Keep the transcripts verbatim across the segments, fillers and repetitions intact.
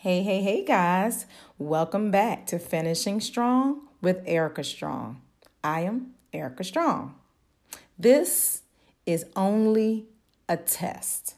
Hey, hey, hey, guys. Welcome back to Finishing Strong with Erica Strong. I am Erica Strong. This is only a test.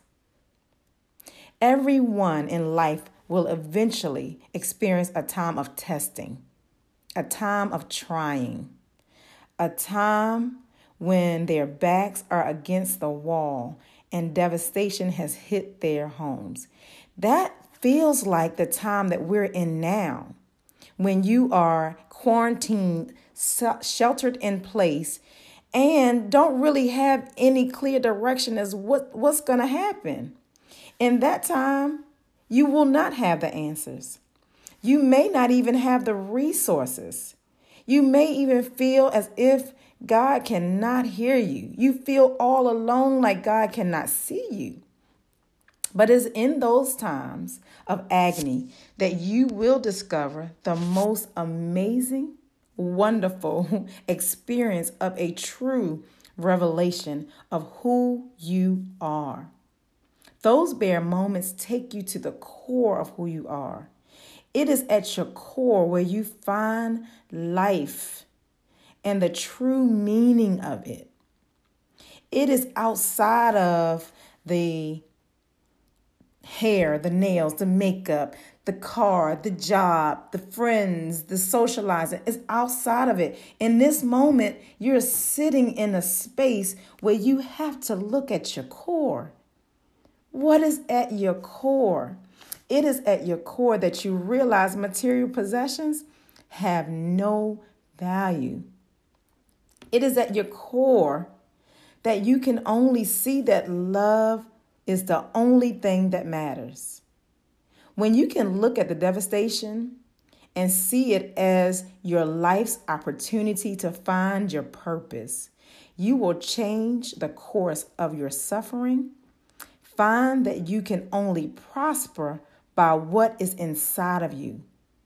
Everyone in life will eventually experience a time of testing, a time of trying, a time when their backs are against the wall and devastation has hit their homes. That feels like the time that we're in now, when you are quarantined, sheltered in place, and don't really have any clear direction as what, what's going to happen. In that time, you will not have the answers. You may not even have the resources. You may even feel as if God cannot hear you. You feel all alone, like God cannot see you. But it's in those times of agony that you will discover the most amazing, wonderful experience of a true revelation of who you are. Those bare moments take you to the core of who you are. It is at your core where you find life and the true meaning of it. It is outside of the hair, the nails, the makeup, the car, the job, the friends, the socializing. It's outside of it. In this moment, you're sitting in a space where you have to look at your core. What is at your core? It is at your core that you realize material possessions have no value. It is at your core that you can only see that love is the only thing that matters. When you can look at the devastation and see it as your life's opportunity to find your purpose, you will change the course of your suffering. Find that you can only prosper by what is inside of you.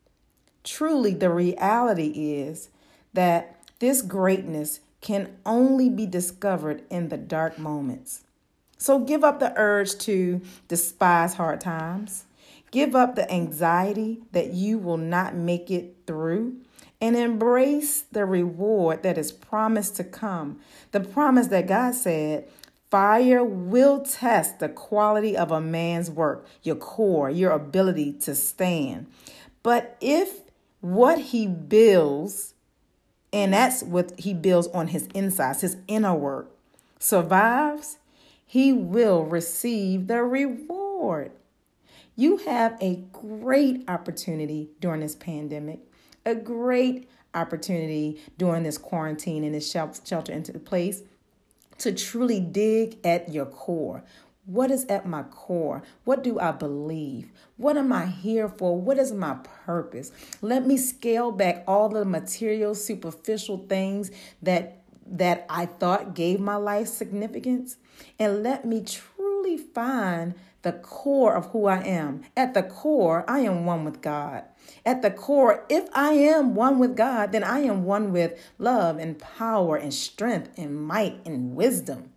Truly, the reality is that this greatness can only be discovered in the dark moments. So give up the urge to despise hard times. Give up the anxiety that you will not make it through, and embrace the reward that is promised to come. The promise that God said, fire will test the quality of a man's work, your core, your ability to stand. But if what he builds, and that's what he builds on his insides, his inner work, survives, he will receive the reward. You have a great opportunity during this pandemic, a great opportunity during this quarantine and this shelter into place to truly dig at your core. What is at my core? What do I believe? What am I here for? What is my purpose? Let me scale back all the material, superficial things that that I thought gave my life significance, and let me truly find the core of who I am. At the core, I am one with God. At the core, if I am one with God, then I am one with love and power and strength and might and wisdom.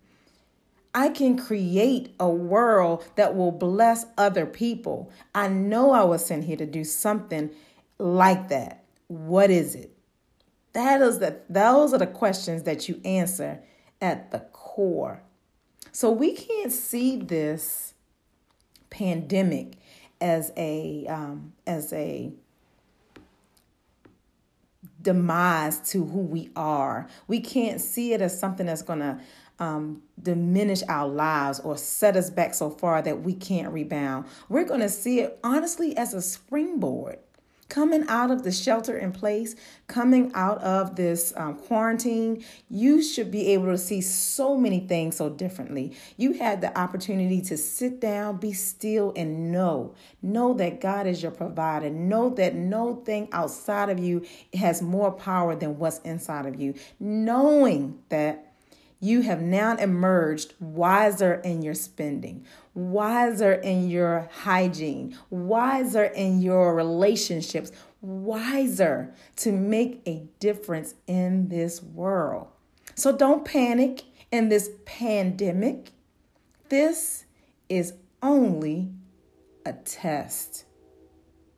I can create a world that will bless other people. I know I was sent here to do something like that. What is it? That is the, those are the questions that you answer at the core. So we can't see this pandemic as a um, as a demise to who we are. We can't see it as something that's going to um, diminish our lives or set us back so far that we can't rebound. We're going to see it honestly as a springboard. Coming out of the shelter in place, coming out of this um, quarantine, you should be able to see so many things so differently. You had the opportunity to sit down, be still, and know. Know that God is your provider. Know that no thing outside of you has more power than what's inside of you. Knowing that you have now emerged wiser in your spending, wiser in your hygiene, wiser in your relationships, wiser to make a difference in this world. So don't panic in this pandemic. This is only a test.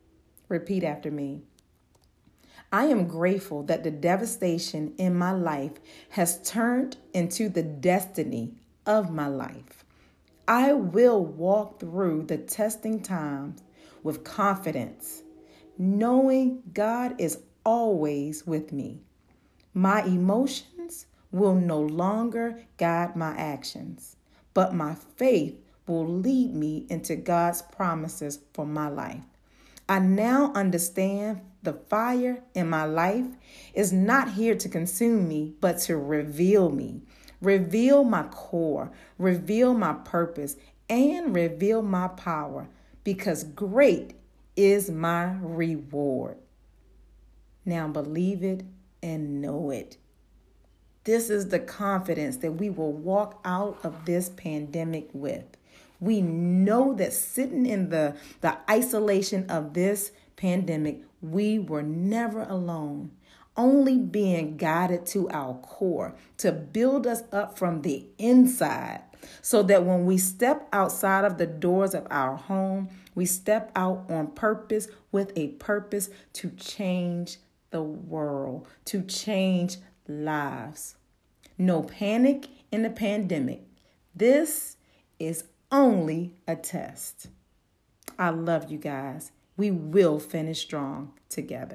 Repeat after me. I am grateful that the devastation in my life has turned into the destiny of my life. I will walk through the testing times with confidence, knowing God is always with me. My emotions will no longer guide my actions, but my faith will lead me into God's promises for my life. I now understand the fire in my life is not here to consume me, but to reveal me, reveal my core, reveal my purpose, and reveal my power, because great is my reward. Now believe it and know it. This is the confidence that we will walk out of this pandemic with. We know that sitting in the, the isolation of this pandemic, we were never alone, only being guided to our core to build us up from the inside, so that when we step outside of the doors of our home, we step out on purpose with a purpose to change the world, to change lives. No panic in the pandemic. This is only a test. I love you guys. We will finish strong together.